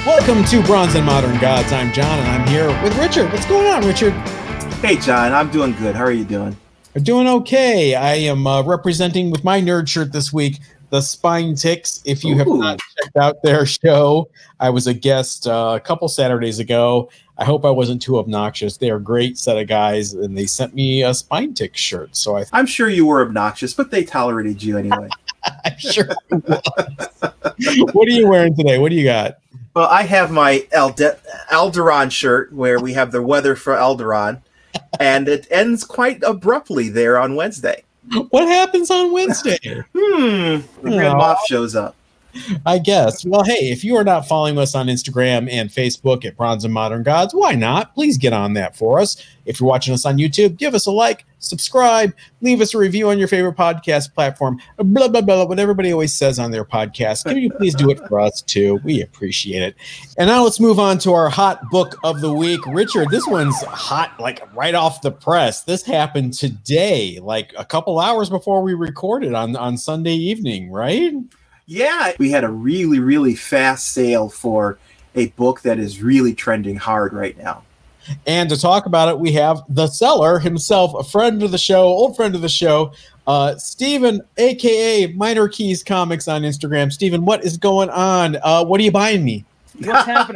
Welcome to Bronze and Modern Gods. I'm John, and I'm here with Richard. What's going on, Richard? Hey, John. I'm doing good. How are you doing? I'm doing okay. I am representing with my nerd shirt this week, the Spine Ticks. If you have not checked out their show, I was a guest a couple Saturdays ago. I hope I wasn't too obnoxious. They are a great set of guys, and they sent me a Spine Tick shirt. So I'm sure you were obnoxious, but they tolerated you anyway. I'm sure it was. What are you wearing today? What do you got? Well, I have my Alderaan shirt where we have the weather for Alderaan, and it ends quite abruptly there on Wednesday. What happens on Wednesday? The Grand Moff shows up. I guess. Well, hey, if you are not following us on Instagram and Facebook at Bronze and Modern Gods, why not? Please get on that for us. If you're watching us on YouTube, give us a like, subscribe, leave us a review on your favorite podcast platform, blah, blah, blah, what everybody always says on their podcast. Can you please do it for us, too? We appreciate it. And now let's move on to our hot book of the week. Richard, this one's hot, like right off the press. This happened today, like a couple hours before we recorded on Sunday evening, right? Yeah, we had a really, really fast sale for a book that is really trending hard right now. And to talk about it, we have the seller himself, a friend of the show, old friend of the show, Stephen, a.k.a. Minor Keys Comics on Instagram. Stephen, what is going on? What are you buying me? What's happening?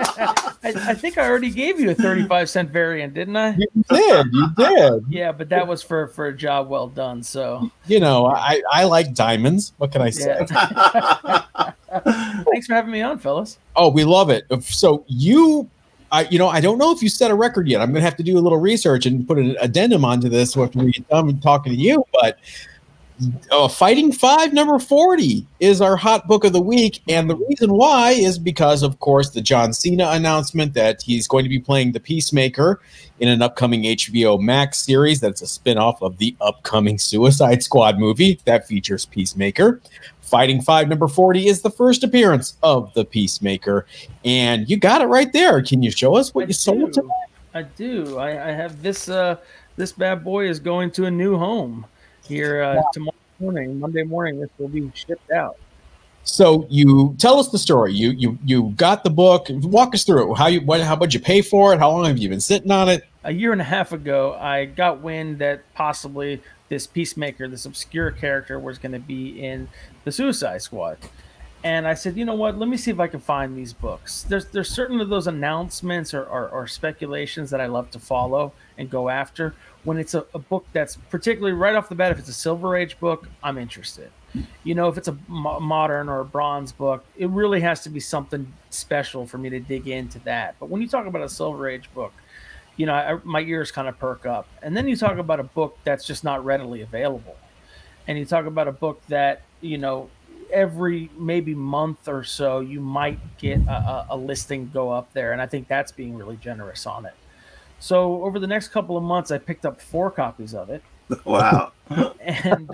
I think I already gave you a 35-cent variant, didn't I? You did. Yeah, but that was for a job well done. So you know, I like diamonds. What can I say? Yeah. Thanks for having me on, fellas. Oh, we love it. So I don't know if you set a record yet. I'm going to have to do a little research and put an addendum onto this after we get done talking to you. But Fighting 5 number 40 is our hot book of the week. And the reason why is because, of course, the John Cena announcement that he's going to be playing the Peacemaker in an upcoming HBO Max series that's a spinoff of the upcoming Suicide Squad movie that features Peacemaker. Fighting 5 number 40 is the first appearance of the Peacemaker. And you got it right there. Can you show us what you sold today? I do. I have this this bad boy is going to a new home here tomorrow morning, Monday morning. This will be shipped out. So you tell us the story. You got the book. Walk us through it. How much you pay for it? How long have you been sitting on it? A year and a half ago, I got wind that possibly this Peacemaker, this obscure character, was going to be in the Suicide Squad. And I said, you know what? Let me see if I can find these books. There's certain of those announcements or speculations that I love to follow and go after. When it's a book that's particularly right off the bat, if it's a Silver Age book, I'm interested. You know, if it's a modern or a bronze book, it really has to be something special for me to dig into that. But when you talk about a Silver Age book, you know, my ears kind of perk up. And then you talk about a book that's just not readily available. And you talk about a book that, you know, every maybe month or so, you might get a listing go up there. And I think that's being really generous on it. So over the next couple of months, I picked up 4 copies of it. Wow. And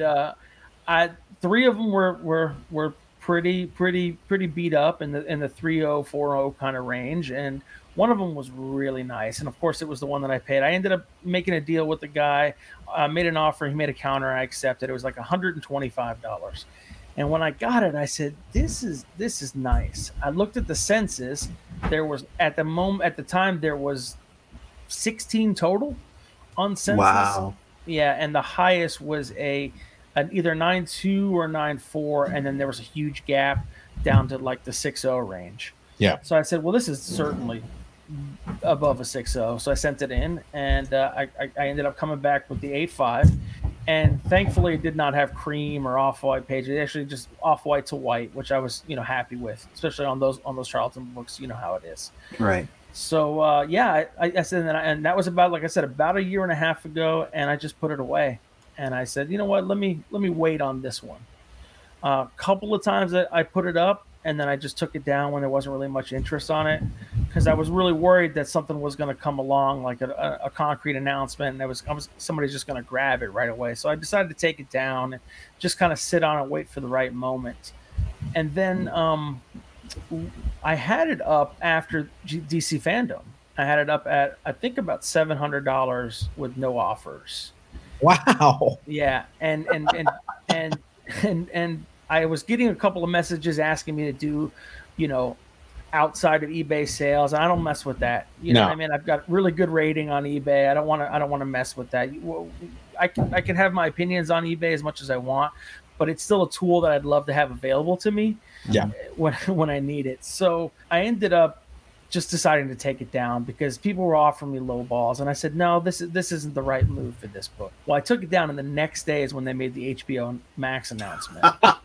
3 of them were pretty beat up in the 3.0, 4.0 kind of range. And one of them was really nice. And of course, it was the one that I paid. I ended up making a deal with the guy, made an offer. He made a counter. I accepted. It was like $125. And when I got it, I said, this is nice. I looked at the census. There was at the time there was 16 total on census. Wow. Yeah, and the highest was an either 9.2 or 9.4, and then there was a huge gap down to like the 6.0 range. Yeah. So I said, well, this is certainly above a 6.0. So I sent it in, and I ended up coming back with the 8.5. And thankfully, it did not have cream or off-white pages. It actually just off-white to white, which I was, happy with, especially on those Charlton books. You know how it is. Right. So I said, and that was about, like I said, about a year and a half ago, and I just put it away. And I said, you know what? Let me wait on this one. A couple of times I put it up, and then I just took it down when there wasn't really much interest on it, because I was really worried that something was going to come along, like a concrete announcement, and somebody's just going to grab it right away. So I decided to take it down and just kind of sit on it, wait for the right moment. And then I had it up after DC Fandom. I had it up at, I think, about $700 with no offers. Wow. Yeah, and I was getting a couple of messages asking me to do, outside of eBay sales. I don't mess with that. You know what I mean? I've got really good rating on eBay. I don't want to mess with that. I can have my opinions on eBay as much as I want, but it's still a tool that I'd love to have available to me when I need it. So I ended up just deciding to take it down because people were offering me low balls, and I said, no, this isn't the right move for this book. Well, I took it down, and the next day is when they made the HBO Max announcement.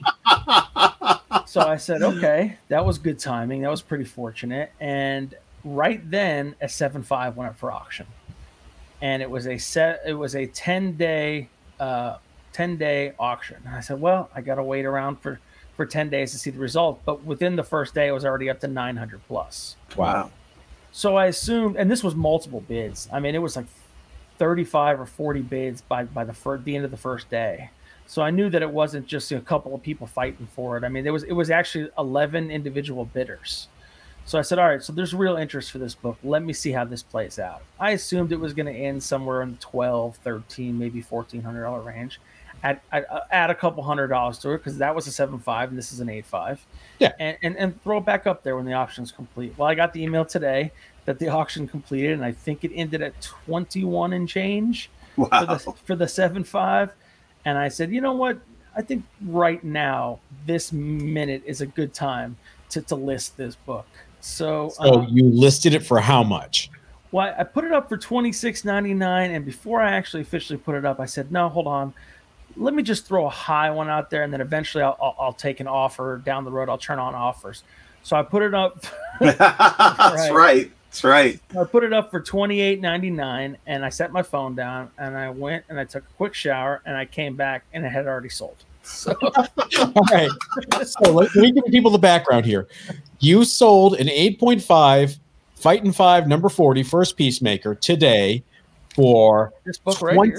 So I said, okay, that was good timing. That was pretty fortunate. And right then, a 7.5 went up for auction, and it was a 10-day auction. And I said, well, I got to wait around for 10 days to see the result. But within the first day, it was already up to 900 plus. Wow. So I assumed, and this was multiple bids. I mean, it was like 35 or 40 bids by the end of the first day. So I knew that it wasn't just a couple of people fighting for it. I mean, it was actually 11 individual bidders. So I said, all right, so there's real interest for this book. Let me see how this plays out. I assumed it was going to end somewhere in the 12, 13, maybe $1,400 range. Add a couple $100 to it because that was a 7.5 and this is an 8.5. Yeah. And throw it back up there when the auction's complete. Well, I got the email today that the auction completed, and I think it ended at 21 and change for the 7.5. And I said, you know what? I think right now, this minute is a good time to list this book. So you listed it for how much? Well, I put it up for $26.99, and before I actually officially put it up, I said, no, hold on. Let me just throw a high one out there, and then eventually I'll take an offer down the road. I'll turn on offers. So I put it up. That's right. I put it up for $28.99, and I set my phone down, and I went and I took a quick shower, and I came back, and it had already sold. So. All right. So let me give people the background here. You sold an 8.5 Fightin' 5 number 40 first Peacemaker today for this book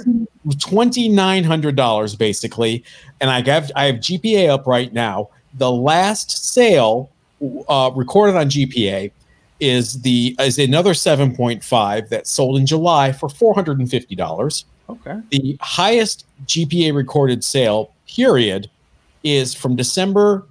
$2,900 basically, and I have GPA up right now. The last sale recorded on GPA is another 7.5 that sold in July for $450. Okay. The highest GPA recorded sale period is from December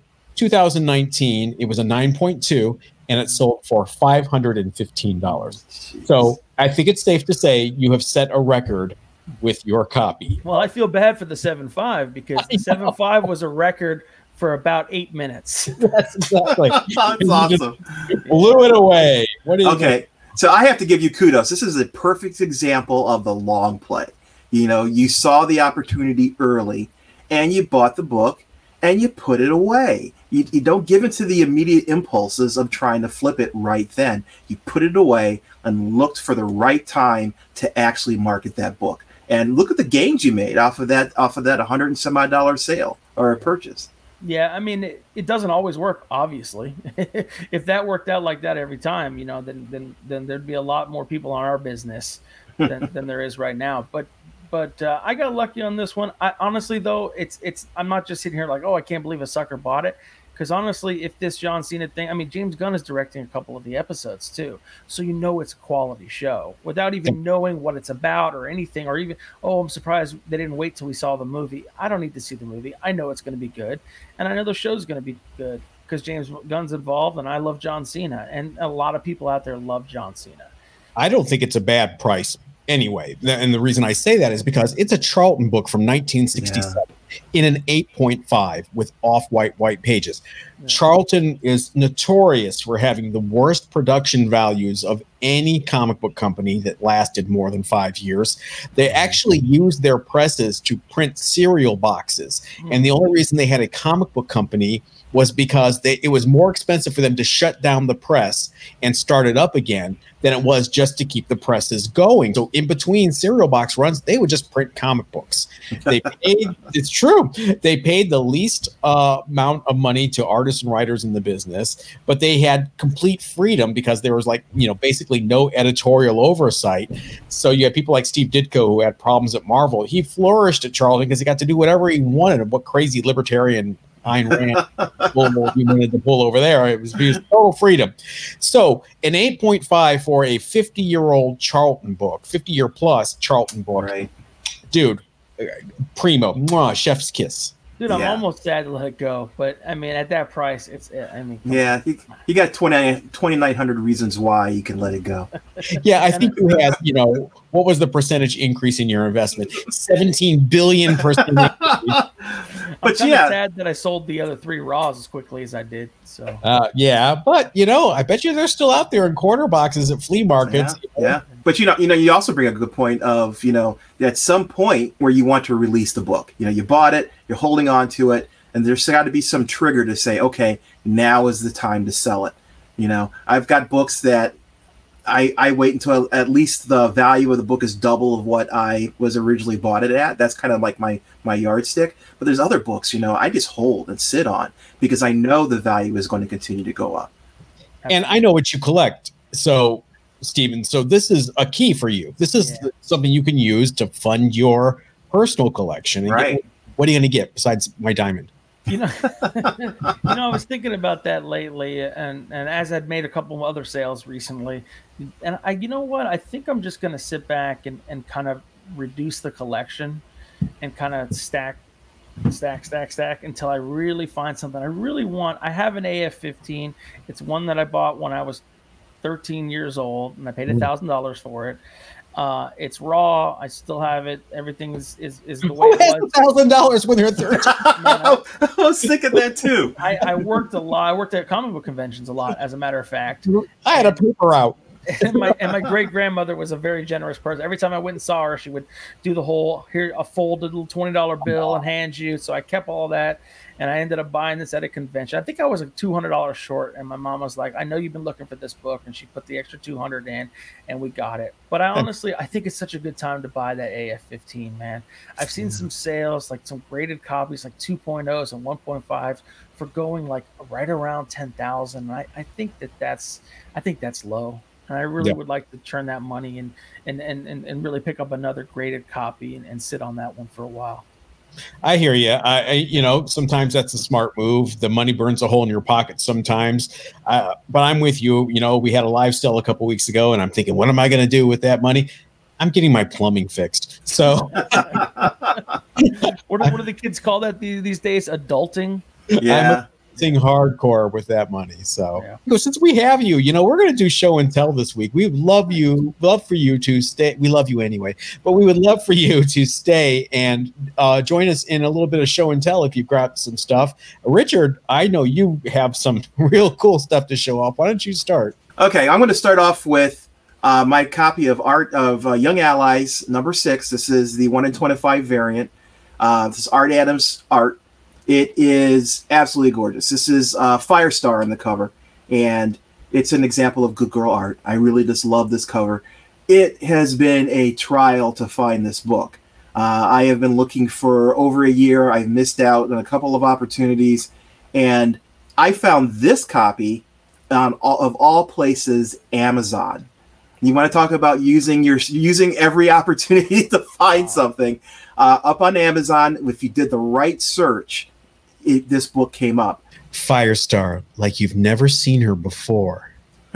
2019. It was a 9.2 and it sold for $515. Jeez. So I think it's safe to say you have set a record with your copy. Well, I feel bad for the 7.5 because the 7.5 was a record for about 8 minutes. That's exactly. That's awesome. Blew it away. Okay. So I have to give you kudos. This is a perfect example of the long play. You know, you saw the opportunity early and you bought the book and you put it away. You don't give into the immediate impulses of trying to flip it right then. You put it away and looked for the right time to actually market that book. And look at the gains you made off of that $100 and some odd sale or a purchase. Yeah, I mean, it doesn't always work, obviously. If that worked out like that every time, you know, then there'd be a lot more people on our business than there is right now. But I got lucky on this one. Honestly, though, I'm not just sitting here like, oh, I can't believe a sucker bought it. Because honestly, if this John Cena thing, I mean, James Gunn is directing a couple of the episodes too. So you know it's a quality show without even knowing what it's about or anything, or even, oh, I'm surprised they didn't wait till we saw the movie. I don't need to see the movie. I know it's going to be good. And I know the show's going to be good because James Gunn's involved and I love John Cena. And a lot of people out there love John Cena. I don't think it's a bad price anyway. And the reason I say that is because it's a Charlton book from 1967. Yeah. In an 8.5 with off-white white pages. Yeah. Charlton is notorious for having the worst production values of any comic book company that lasted more than 5 years. They actually used their presses to print cereal boxes. And the only reason they had a comic book company was because it was more expensive for them to shut down the press and start it up again than it was just to keep the presses going. So in between cereal box runs, they would just print comic books. They paid, it's true, they paid the least amount of money to artists and writers in the business, but they had complete freedom because there was basically no editorial oversight. So you had people like Steve Ditko who had problems at Marvel. He flourished at Charlton because he got to do whatever he wanted and what crazy libertarian Ayn Rand he wanted to pull over there. It was total freedom. So an 8.5 for a 50-year-old Charlton book, 50-year plus Charlton book, right? Dude, primo, chef's kiss. Dude, I'm almost sad to let it go, but I mean, at that price, it's. I mean, Yeah, you got 2,900 reasons why you can let it go. Yeah, I think you had, what was the percentage increase in your investment? 17 billion percent. But yeah, sad that I sold the other 3 Raws as quickly as I did. So yeah, but I bet you they're still out there in corner boxes at flea markets. Yeah. But you also bring a good point of at some point where you want to release the book. You bought it, you're holding on to it, and there's got to be some trigger to say, okay, now is the time to sell it. I've got books that I wait until at least the value of the book is double of what I was originally bought it at. That's kind of like my yardstick. But there's other books, I just hold and sit on because I know the value is going to continue to go up. And I know what you collect. So, Stephen, this is a key for you. This is something you can use to fund your personal collection. Right. What are you going to get besides my diamond? I was thinking about that lately, and as I'd made a couple of other sales recently, and I think I'm just going to sit back and kind of reduce the collection and kind of stack until I really find something I really want. I have an AF-15. It's one that I bought when I was 13 years old, and I paid $1,000 for it. It's raw. I still have it. Everything is the way it was. $1,000 when you're 13. I was thinking that too. I worked a lot. I worked at comic book conventions a lot, as a matter of fact. I had a paper out. And my great grandmother was a very generous person. Every time I went and saw her, she would do the whole a folded little $20 bill and hand you. So I kept all that, and I ended up buying this at a convention. I think I was like $200 short, and my mom was like, "I know you've been looking for this book," and she put the extra $200 in, and we got it. But I think it's such a good time to buy that AF-15, man. I've seen some sales, like some graded copies, like 2.0s and 1.5s, for going like right around 10,000. I think that's low. And I really would like to turn that money and really pick up another graded copy and sit on that one for a while. I hear you. Sometimes that's a smart move. The money burns a hole in your pocket sometimes. But I'm with you. We had a live sale a couple weeks ago, and I'm thinking, what am I going to do with that money? I'm getting my plumbing fixed. So what do the kids call that these days? Adulting? Yeah. Sing hardcore with that money. So since we have you, we're going to do show and tell this week. We would love for you to stay. We love you anyway, but we would love for you to stay and join us in a little bit of show and tell if you've got some stuff. Richard, I know you have some real cool stuff to show off. Why don't you start? Okay, I'm going to start off with my copy of Art of Young Allies #6. This is the 1 in 25 variant. This is Art Adams art. It is absolutely gorgeous. This is Firestar on the cover, and it's an example of good girl art. I really just love this cover. It has been a trial to find this book. I have been looking for over a year. I've missed out on a couple of opportunities, and I found this copy on of all places, Amazon. You want to talk about using every opportunity to find something up on Amazon. If you did the right search, this book came up. Firestar, like you've never seen her before.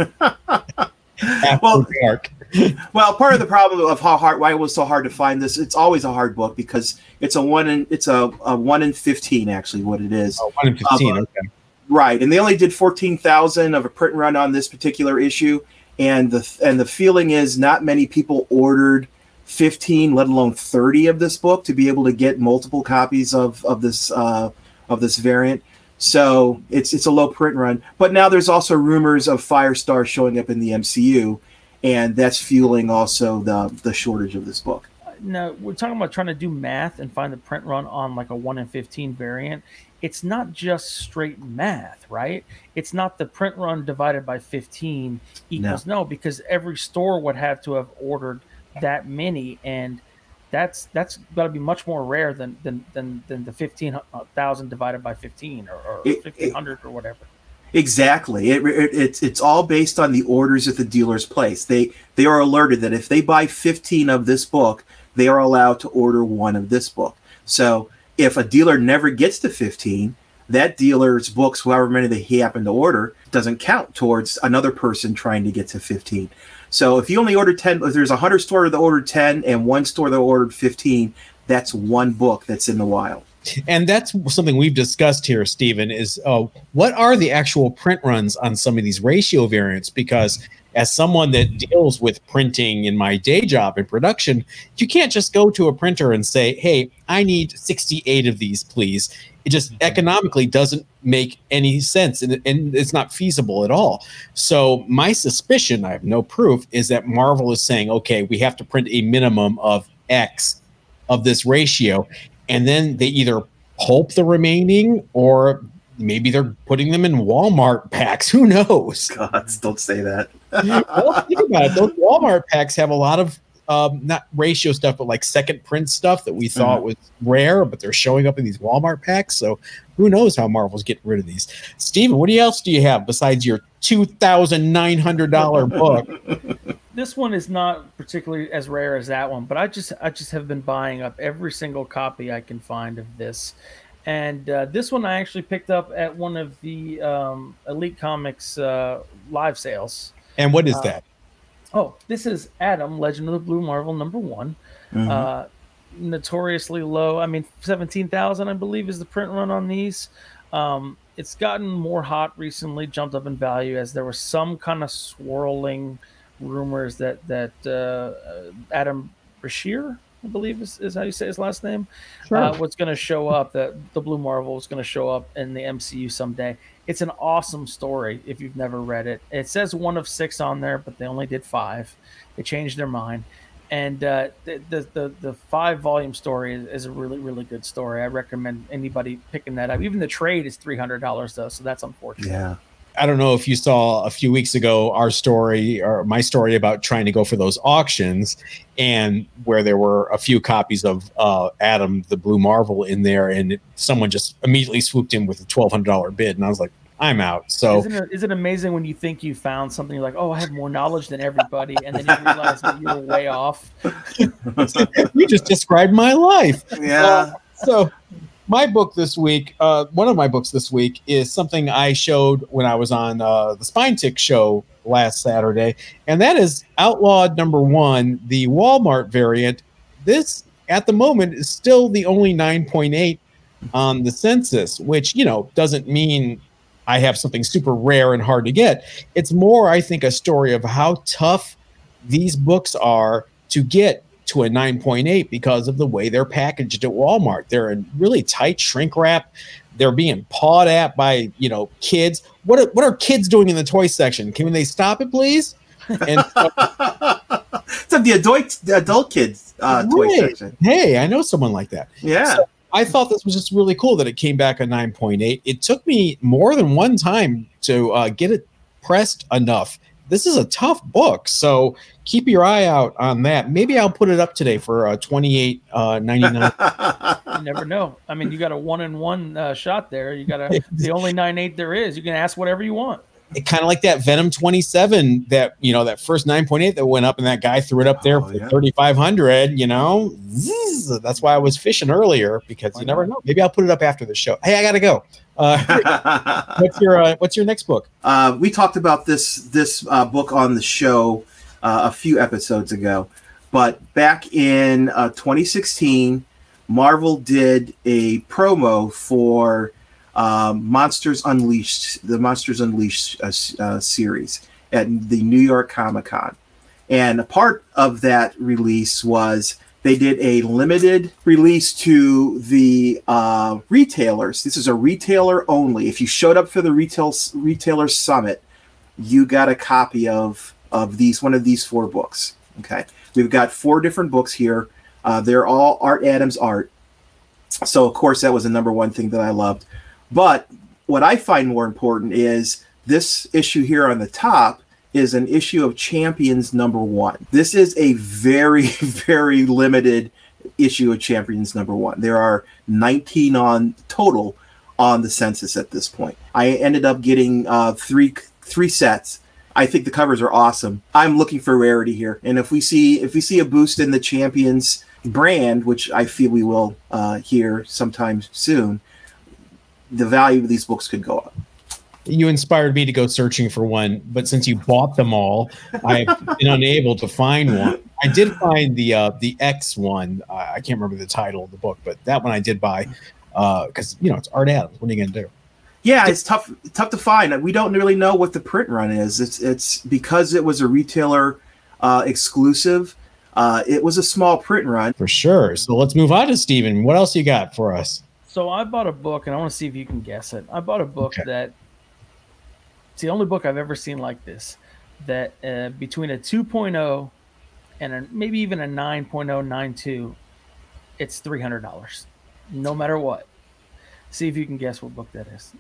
Dark. Well, part of the problem of why it was so hard to find this, it's always a hard book because it's a 1 in 15 actually what it is. Oh, 1 in 15. Okay. Right, and they only did 14,000 of a print run on this particular issue, and the feeling is not many people ordered 15, let alone 30 of this book to be able to get multiple copies of this variant. So it's a low print run. But now there's also rumors of Firestar showing up in the MCU, and that's fueling also the shortage of this book. Now, we're talking about trying to do math and find the print run on like a 1 in 15 variant. It's not just straight math, right? It's not the print run divided by 15 equals no, because every store would have to have ordered that many, and that's got to be much more rare than the 15,000 divided by 15 or 1,500 or whatever. Exactly. It's all based on the orders that the dealers place. They are alerted that if they buy 15 of this book, they are allowed to order 1 of this book. So if a dealer never gets to 15, that dealer's books, however many they happen to order, doesn't count towards another person trying to get to 15. So if you only order 10, if there's 100 stores that ordered 10 and 1 store that ordered 15, that's 1 book that's in the wild. And that's something we've discussed here, Stephen, is what are the actual print runs on some of these ratio variants? Because as someone that deals with printing in my day job in production, you can't just go to a printer and say, hey, I need 68 of these, please. It just economically doesn't make any sense, and it's not feasible at all. So my suspicion, I have no proof, is that Marvel is saying, okay, we have to print a minimum of X of this ratio, and then they either pulp the remaining, or maybe they're putting them in Walmart packs. Who knows? God, don't say that. Well, think about it. Those Walmart packs have a lot of not ratio stuff, but like second print stuff that we thought was rare, but they're showing up in these Walmart packs. So who knows how Marvel's getting rid of these? Steven, what else do you have besides your $2,900 book? This one is not particularly as rare as that one, but I just have been buying up every single copy I can find of this. And this one I actually picked up at one of the Elite Comics live sales. And what is that? Oh, this is Adam, Legend of the Blue Marvel #1. Notoriously low. I mean, 17,000, I believe, is the print run on these. It's gotten more hot recently, jumped up in value as there was some kind of swirling rumors that Adam Brashear, I believe is how you say his last name, was going to show up, that the Blue Marvel was going to show up in the MCU someday. It's an awesome story if you've never read it. It says 1 of 6 on there, but they only did 5. They changed their mind. And the 5-volume story is a really, really good story. I recommend anybody picking that up. Even the trade is $300 though, so that's unfortunate. Yeah. I don't know if you saw a few weeks ago our story, or my story, about trying to go for those auctions, and where there were a few copies of Adam the Blue Marvel in there, and someone just immediately swooped in with a $1,200 bid, and I was like, I'm out. So isn't it amazing when you think you found something, you're like, oh, I have more knowledge than everybody, and then you realize that you were way off. You just described my life. Yeah. So my book this week, one of my books this week, is something I showed when I was on the Spine Tick show last Saturday, and that is Outlawed #1, the Walmart variant. This, at the moment, is still the only 9.8 on the census, which, doesn't mean I have something super rare and hard to get. It's more, I think, a story of how tough these books are to get to a 9.8 because of the way they're packaged at Walmart. They're in really tight shrink wrap. They're being pawed at by, kids. What are kids doing in the toy section? Can they stop it, please? And it's the adult kids toy section. Hey, I know someone like that. Yeah. So I thought this was just really cool that it came back a 9.8. It took me more than one time to get it pressed enough. This is a tough book, so keep your eye out on that. Maybe I'll put it up today for $28.99. You never know. I mean, you got a 1-in-1 shot there. You got the only 9.8 there is. You can ask whatever you want. It kind of like that Venom 27, that that first 9.8 that went up, and that guy threw it up there for 3,500. That's why I was fishing earlier, because you never know. Maybe I'll put it up after the show. Hey, I gotta go. What's your next book? We talked about this book on the show a few episodes ago, but back in 2016, Marvel did a promo for Monsters Unleashed, the Monsters Unleashed series at the New York Comic-Con. And a part of that release was they did a limited release to the retailers. This is a retailer only. If you showed up for the retailer summit, you got a copy of one of these 4 books. Okay, we've got 4 different books here. They're all Art Adams art. So of course that was the #1 thing that I loved. But what I find more important is this issue here on the top is an issue of Champions #1. This is a very, very limited issue of Champions #1. There are 19 on total on the census at this point. I ended up getting three sets. I think the covers are awesome. I'm looking for rarity here, and if we see a boost in the Champions brand, which I feel we will here sometime soon, the value of these books could go up. You inspired me to go searching for one, but since you bought them all, I've been unable to find one. I did find the X one. I can't remember the title of the book, but that one I did buy. because it's Art Adams. What are you gonna do? Yeah, it's tough to find. We don't really know what the print run is. It's because it was a retailer exclusive. It was a small print run For sure. So let's move on to Steven. What else you got for us? So I bought a book, and I want to see if you can guess it. I bought a book that it's the only book I've ever seen like this. That between a 2.0 and maybe even a 9.092, it's $300, no matter what. See if you can guess what book that is.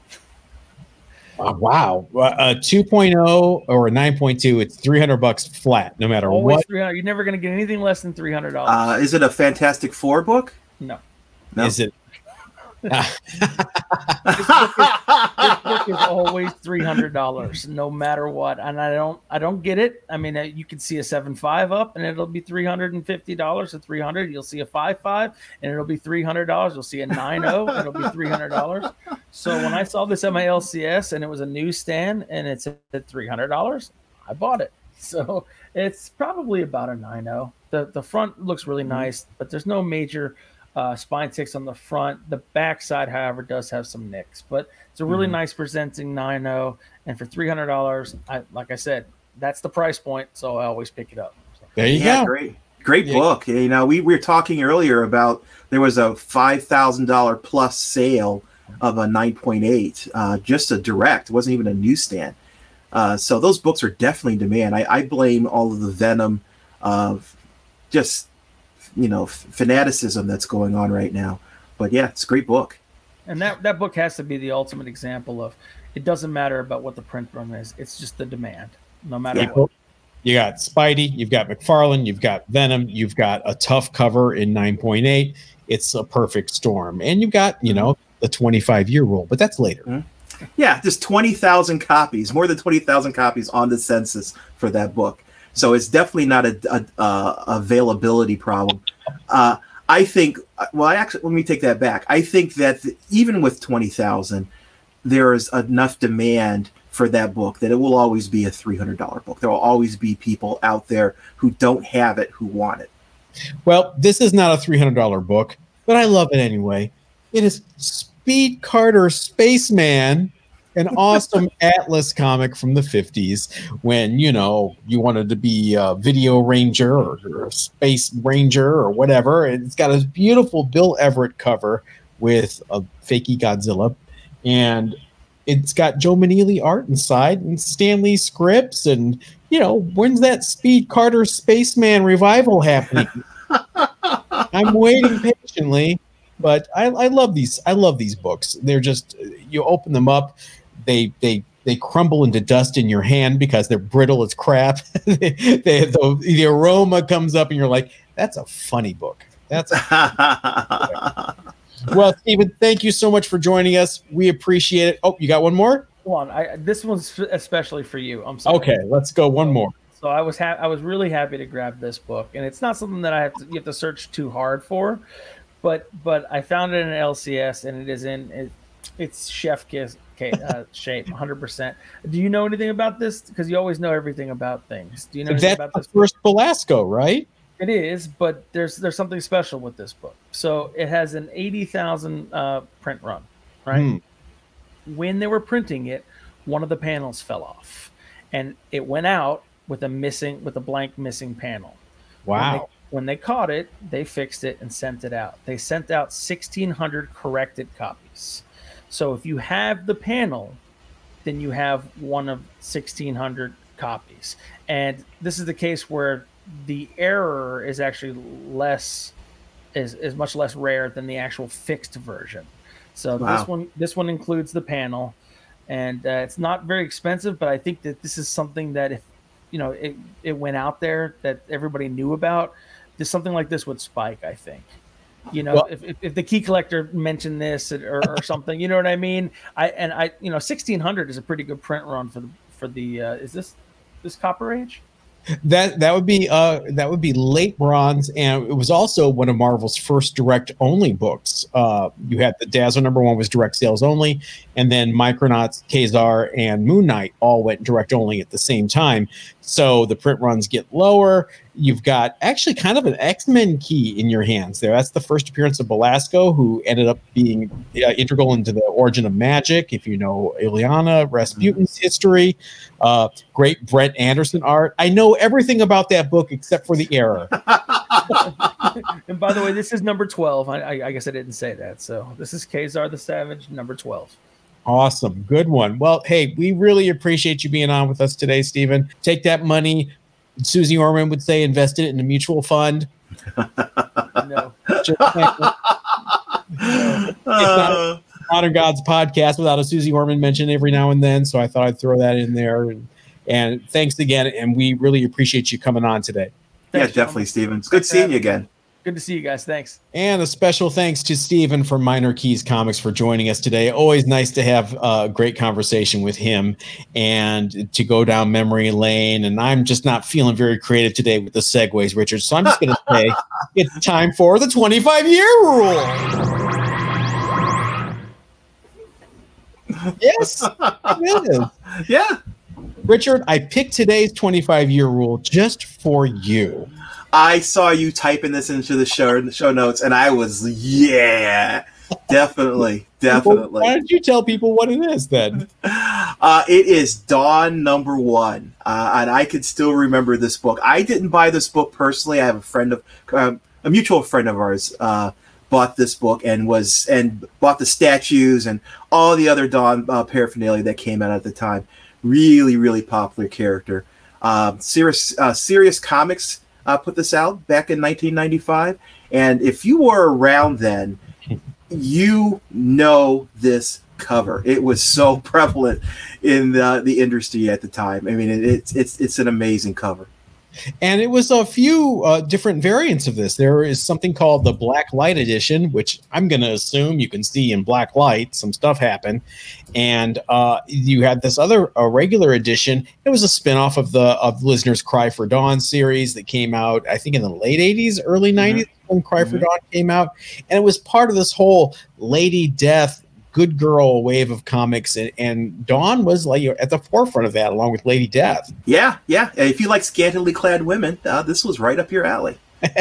Wow. A 2.0 or a 9.2, it's $300 flat, no matter Always what. 300. You're never going to get anything less than $300. Is it a Fantastic Four book? No. Is it? This book is always $300, no matter what, and I don't get it. I mean, you can see a 7.5 up, and it'll be $350 to $300. You'll see a 5.5, and it'll be $300. You'll see a 9.0, and it'll be $300. So when I saw this at my LCS, and it was a newsstand, and it said $300, I bought it. So it's probably about a 9.0. The front looks really nice, but there's no major spine ticks on the front. The backside, however, does have some nicks, but it's a really nice presenting 9.0. And for $300, like I said, that's the price point, so I always pick it up. There you go. Great book. We were talking earlier about there was a $5,000 plus sale of a 9.8, just a direct. It wasn't even a newsstand. So those books are definitely in demand. I blame all of the venom of just fanaticism that's going on right now. But yeah, it's a great book. And that book has to be the ultimate example of it doesn't matter about what the print run is. It's just the demand, no matter what. You got Spidey, you've got McFarlane, you've got Venom, you've got a tough cover in 9.8. It's a perfect storm. And you've got, the 25-year rule, but that's later. Mm-hmm. Yeah, just 20,000 copies, more than 20,000 copies on the census for that book. So it's definitely not a availability problem. I think, let me take that back. I think that even with 20,000, there is enough demand for that book that it will always be a $300 book. There will always be people out there who don't have it, who want it. Well, this is not a $300 book, but I love it anyway. It is Speed Carter Spaceman, an awesome Atlas comic from the 50s when, you wanted to be a video ranger or a space ranger or whatever. And it's got a beautiful Bill Everett cover with a fakey Godzilla. And it's got Joe Maneely art inside and Stanley scripts. And, when's that Speed Carter Spaceman revival happening? I'm waiting patiently. But I love these. I love these books. They're just, you open them up, they crumble into dust in your hand because they're brittle as crap. The aroma comes up, and you're like, "That's a funny book." Well, Steven, thank you so much for joining us. We appreciate it. Oh, you got one more? Hold on. This one's especially for you. I'm sorry. Okay, let's go one more. So I was really happy to grab this book, and it's not something that you have to search too hard for. But I found it in LCS, and it is it's chef kiss shape, 100%. Do you know anything about this? Because you always know everything about things. Do you know anything about this? That's the first Belasco, right? It is, but there's something special with this book. So it has an 80,000 print run, right? When they were printing it, one of the panels fell off, and it went out with a blank missing panel. Wow. When they caught it, they fixed it and sent it out. They sent out 1,600 corrected copies. So if you have the panel, then you have one of 1,600 copies. And this is the case where the error is actually is much less rare than the actual fixed version. So this one includes the panel, and it's not very expensive, but I think that this is something that if it went out there that everybody knew about, there's something like this would spike, I think. If the Key Collector mentioned this or something, you know what I mean? 1,600 is a pretty good print run for the is this Copper Age? That would be late bronze, and it was also one of Marvel's first direct only books. You had the Dazzler #1 was direct sales only, and then Micronauts, Kazar, and Moon Knight all went direct only at the same time. So the print runs get lower. you've got actually kind of an X-Men key in your hands there. That's the first appearance of Belasco, who ended up being integral into the origin of magic. If you know Ileana Rasputin's history, great Brett Anderson art. I know everything about that book except for the error. And by the way, this is number 12. I guess I didn't say that. So this is Khazar the Savage, number 12. Awesome. Good one. Well, hey, we really appreciate you being on with us today, Stephen. Take that money, Susie Orman would say, invest it in a mutual fund. No. It's not Modern Gods podcast without a Susie Orman mention every now and then, so I thought I'd throw that in there. And thanks again, and we really appreciate you coming on today. Thanks, definitely, Stephen. It's good seeing you again. Good to see you guys. Thanks. And a special thanks to Stephen from Minor Keys Comics for joining us today. Always nice to have a great conversation with him and to go down memory lane. And I'm just not feeling very creative today with the segues, Richard. So I'm just going to say it's time for the 25-year rule. Yes, it is. Yeah. Richard, I picked today's 25-year rule just for you. I saw you typing this into the show notes, and I was, definitely. Well, why don't you tell people what it is then? It is Dawn number 1, and I can still remember this book. I didn't buy this book personally. I have a mutual friend of ours bought this book and bought the statues and all the other Dawn paraphernalia that came out at the time. Really, really popular character. Sirius Comics put this out back in 1995, and if you were around then, you know this cover. It was so prevalent in the industry at the time. I mean, it's an amazing cover. And it was a few different variants of this. There is something called the Black Light Edition, which I'm going to assume you can see in black light. Some stuff happened. And you had this other regular edition. It was a spinoff of the Listener's Cry for Dawn series that came out, I think, in the late 80s, early 90s when Cry for Dawn came out. And it was part of this whole Lady Death, good girl wave of comics, and Dawn was like at the forefront of that, along with Lady Death. Yeah. If you like scantily clad women, this was right up your alley.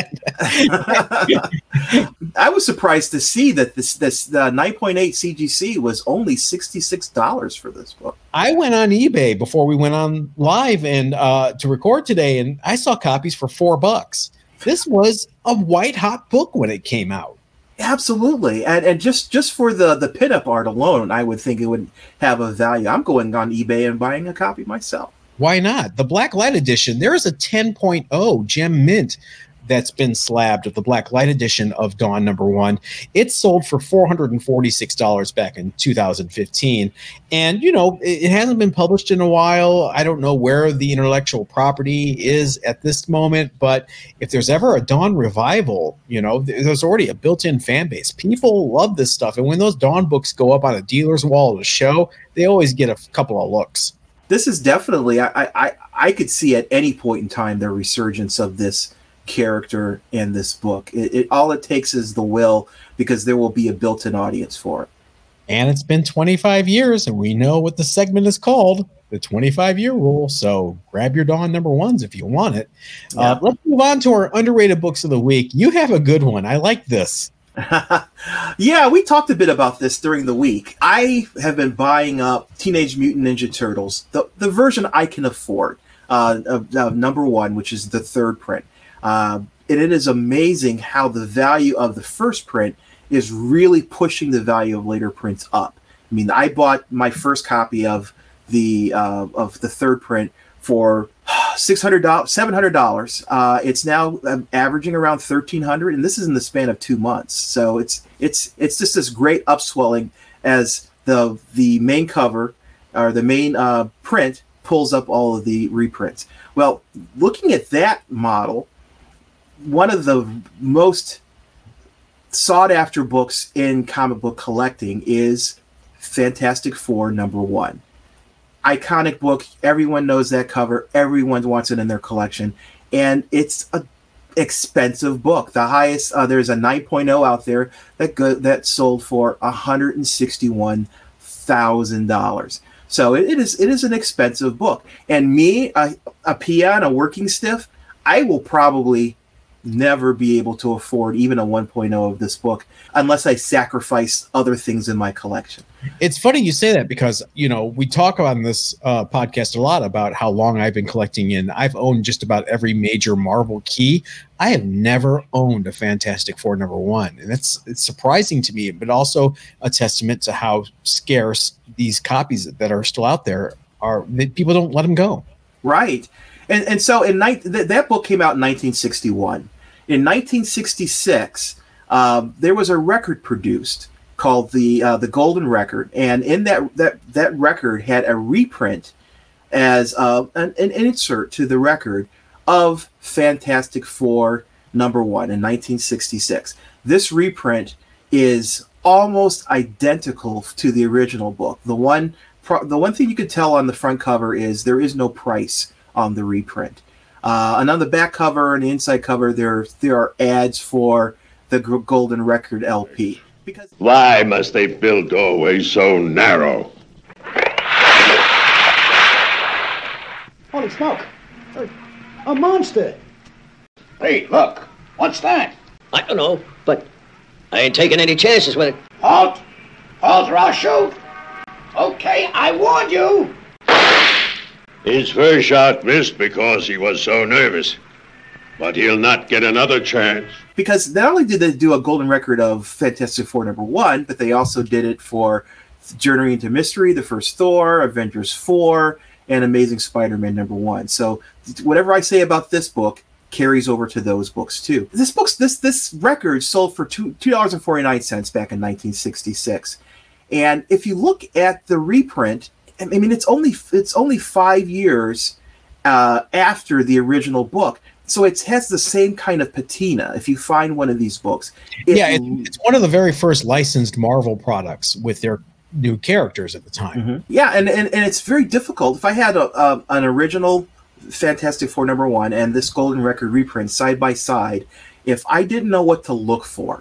I was surprised to see that this 9.8 CGC was only $66 for this book. I went on eBay before we went on live and to record today, and I saw copies for $4. This was a white hot book when it came out. Absolutely, and just for the pinup art alone, I would think it would have a value. I'm going on eBay and buying a copy myself. Why not? The Black Light Edition, there is a 10.0 gem mint that's been slabbed of the Black Light Edition of Dawn number 1. It sold for $446 back in 2015. And, it hasn't been published in a while. I don't know where the intellectual property is at this moment, but if there's ever a Dawn revival, there's already a built-in fan base. People love this stuff. And when those Dawn books go up on a dealer's wall at a show, they always get a couple of looks. This is definitely, I could see at any point in time the resurgence of this character in this book. It all it takes is the will, because there will be a built-in audience for it. And it's been 25 years, and we know what the segment is called, the 25-year rule. So grab your Dawn number 1s if you want it. Yeah. Let's move on to our underrated books of the week. You have a good one. I like this. Yeah, we talked a bit about this during the week. I have been buying up Teenage Mutant Ninja Turtles, the version I can afford, of number 1, which is the 3rd print. And it is amazing how the value of the first print is really pushing the value of later prints up. I mean, I bought my first copy of the 3rd print for $700. It's now averaging around $1,300, and this is in the span of 2 months. So it's just this great upswelling as the main cover or the main print pulls up all of the reprints. Well, looking at that model, one of the most sought after books in comic book collecting is Fantastic Four number 1. Iconic book. Everyone knows that cover. Everyone wants it in their collection. And it's an expensive book. The highest, there's a 9.0 out there that sold for $161,000. So it is an expensive book. And me, a peon, a working stiff, I will probably never be able to afford even a 1.0 of this book unless I sacrifice other things in my collection. It's funny you say that because, we talk on this podcast a lot about how long I've been collecting, and I've owned just about every major Marvel key. I have never owned a Fantastic Four #1, and it's surprising to me, but also a testament to how scarce these copies that are still out there are. That people don't let them go. Right. And so that book came out in 1961. In 1966, there was a record produced called the Golden Record, and in that record had a reprint as an insert to the record of Fantastic Four #1 in 1966. This reprint is almost identical to the original book. The one thing you could tell on the front cover is there is no price on the reprint. And on the back cover and the inside cover, there are ads for the Golden Record LP. Because why must they build doorways so narrow? Holy smoke! A monster! Hey, look! What's that? I don't know, but I ain't taking any chances with it. Halt! Halt or I'll shoot! Okay, I warned you! His first shot missed because he was so nervous. But he'll not get another chance. Because not only did they do a Golden Record of Fantastic Four #1, but they also did it for Journey into Mystery, the first Thor, Avengers 4, and Amazing Spider-Man #1. So whatever I say about this book carries over to those books too. This record sold for $2.49 back in 1966. And if you look at the reprint, I mean, it's only 5 years after the original book, so it has the same kind of patina. If you find one of these books, it's one of the very first licensed Marvel products with their new characters at the time. Mm-hmm. Yeah, and it's very difficult. If I had an original Fantastic Four #1 and this Golden Record reprint side by side, if I didn't know what to look for,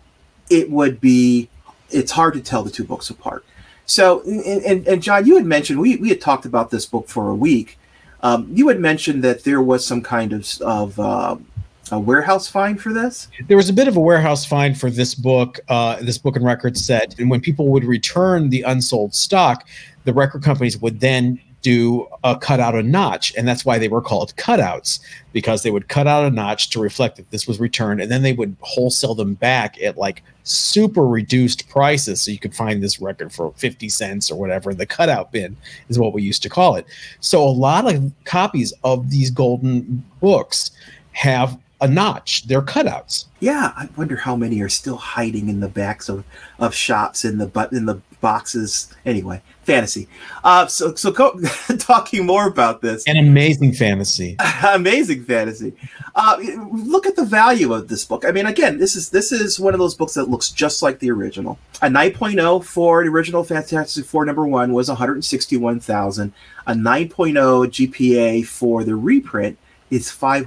it's hard to tell the two books apart. So, and John, you had mentioned, we had talked about this book for a week. You had mentioned that there was some kind of a warehouse fine for this. There was a bit of a warehouse fine for this book and record set. And when people would return the unsold stock, the record companies would then cut out a notch, and that's why they were called cutouts, because they would cut out a notch to reflect that this was returned, and then they would wholesale them back at like super reduced prices, so you could find this record for 50 cents or whatever. The cutout bin is what we used to call it. So a lot of copies of these golden books have a notch. They're cutouts. Yeah, I wonder how many are still hiding in the backs of shops in the boxes. Anyway, fantasy. So talking more about this. An amazing fantasy. Amazing fantasy. Look at the value of this book. I mean, again, this is one of those books that looks just like the original. A 9.0 for the original Fantastic Four #1 was $161,000. A 9.0 GPA for the reprint is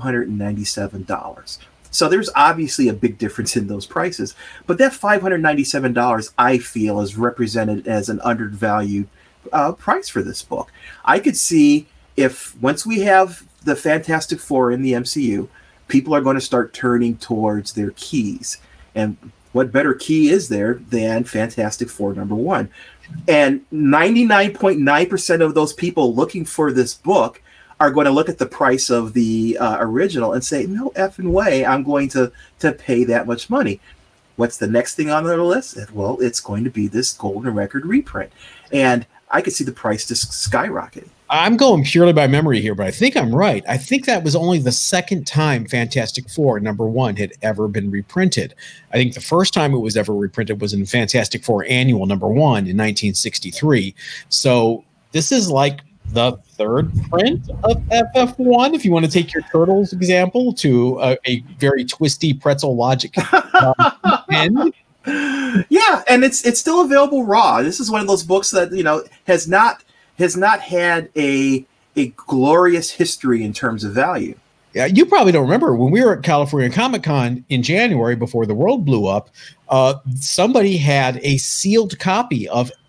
$597. So there's obviously a big difference in those prices. But that $597, I feel, is represented as an undervalued price for this book. I could see if once we have the Fantastic Four in the MCU, people are going to start turning towards their keys. And what better key is there than Fantastic Four #1? And 99.9% of those people looking for this book are going to look at the price of the original and say, no effing way I'm going to pay that much money. What's the next thing on their list? Well, it's going to be this Golden Record reprint. And I could see the price just skyrocket. I'm going purely by memory here, but I think I'm right. I think that was only the second time Fantastic Four #1 had ever been reprinted. I think the first time it was ever reprinted was in Fantastic Four Annual #1 in 1963. So this is like the third print of FF1, if you want to take your Turtles example to a very twisty pretzel logic end. Yeah, and it's still available raw. This is one of those books that has not had a glorious history in terms of value. Yeah, you probably don't remember when we were at California Comic-Con in January before the world blew up. Somebody had a sealed copy of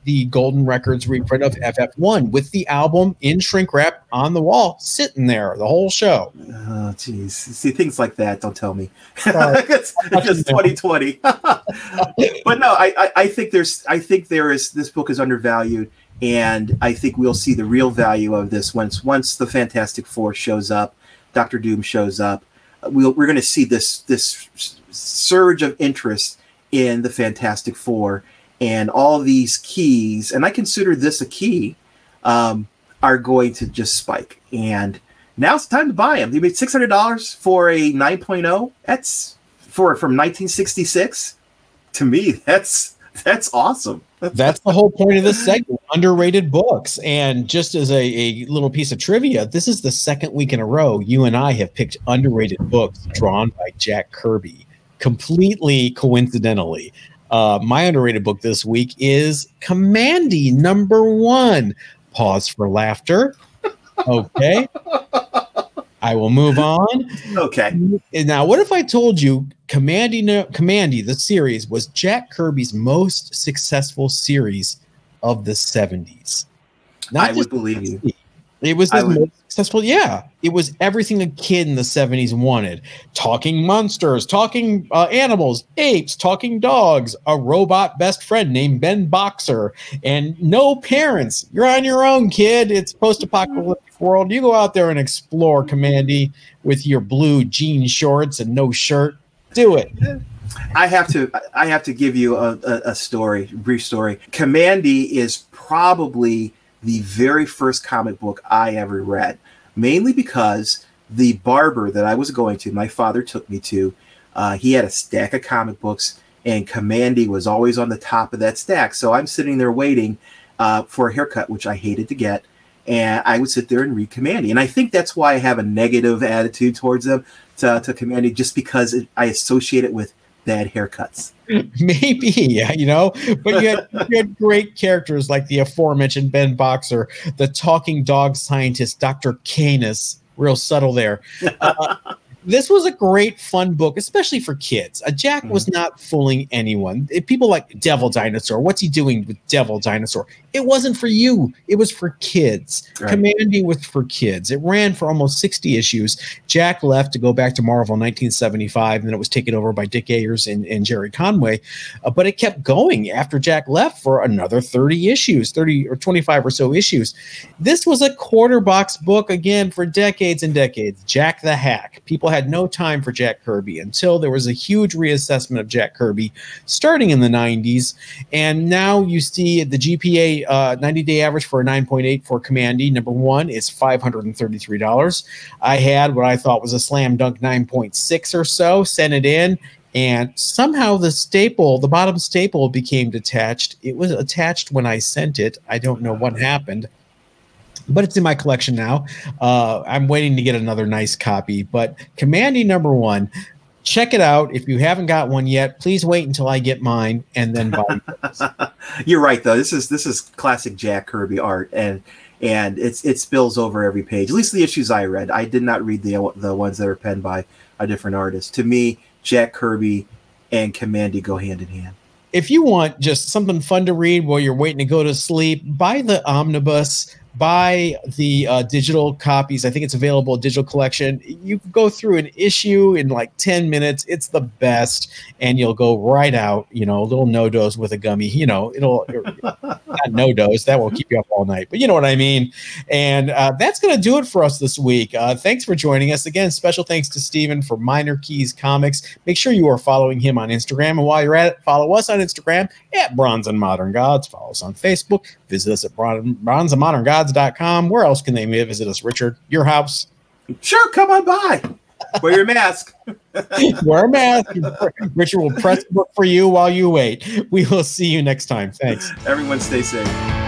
the Golden Records reprint of FF1 with the album in shrink wrap on the wall, sitting there the whole show. Oh, jeez. See, things like that, don't tell me. It's 2020. But no, I think this book is undervalued, and I think we'll see the real value of this once the Fantastic Four shows up, Doctor Doom shows up. We're going to see this surge of interest in the Fantastic Four, and all these keys, and I consider this a key, are going to just spike. And now it's time to buy them. They made $600 for a 9.0. That's from 1966. To me, that's awesome. That's the whole point of this segment, underrated books. And just as a little piece of trivia, this is the second week in a row you and I have picked underrated books drawn by Jack Kirby, completely coincidentally. My underrated book this week is Kamandi #1. Pause for laughter. Okay. I will move on. Okay. Now, what if I told you Kamandi, the series, was Jack Kirby's most successful series of the 70s? I would believe you. It was his most successful. Yeah. It was everything a kid in the 70s wanted. Talking monsters, talking animals, apes, talking dogs, a robot best friend named Ben Boxer, and no parents. You're on your own, kid. It's post-apocalyptic world. You go out there and explore, Kamandi, with your blue jean shorts and no shirt. Do it. I have to give you a brief story. Kamandi is probably the very first comic book I ever read, mainly because the barber that I was going to, my father took me to, he had a stack of comic books, and Kamandi was always on the top of that stack. So I'm sitting there waiting for a haircut, which I hated to get, and I would sit there and read Kamandi. And I think that's why I have a negative attitude towards them, to Kamandi, just because I associate it with bad haircuts. Maybe, but you had great characters like the aforementioned Ben Boxer, the talking dog scientist, Dr. Canis, real subtle there. This was a great, fun book, especially for kids. Jack was not fooling anyone. People like Devil Dinosaur. What's he doing with Devil Dinosaur? It wasn't for you. It was for kids. Right. Kamandi was for kids. It ran for almost 60 issues. Jack left to go back to Marvel in 1975, and then it was taken over by Dick Ayers and Jerry Conway. But it kept going after Jack left for another 30 issues, 30 or 25 or so issues. This was a quarter box book, again, for decades and decades. Jack the Hack. People had no time for Jack Kirby until there was a huge reassessment of Jack Kirby starting in the 90s. And now you see the GPA 90-day average for a 9.8 for Kamandi #1 is $533. I had what I thought was a slam dunk 9.6 or so, sent it in, and somehow the bottom staple became detached. It was attached when I sent it. I don't know what happened, but it's in my collection now. I'm waiting to get another nice copy. But Kamandi #1, check it out. If you haven't got one yet, please wait until I get mine and then buy yours. You're right, though. This is classic Jack Kirby art, and it spills over every page. At least the issues I read. I did not read the ones that are penned by a different artist. To me, Jack Kirby and Kamandi go hand in hand. If you want just something fun to read while you're waiting to go to sleep, buy the omnibus. Buy the digital copies. I think it's available, digital collection. You can go through an issue in like 10 minutes. It's the best. And you'll go right out, little no-dose with a gummy. It'll not no-dose. That will keep you up all night. But you know what I mean. And that's going to do it for us this week. Thanks for joining us. Again, special thanks to Steven for Minor Keys Comics. Make sure you are following him on Instagram. And while you're at it, follow us on Instagram at Bronze and Modern Gods. Follow us on Facebook. Visit us at bronzeandmoderngods.com. Where else can they visit us, Richard? Your house? Sure, come on by. Wear your mask. Wear a mask. Richard will press the book for you while you wait. We will see you next time. Thanks. Everyone stay safe.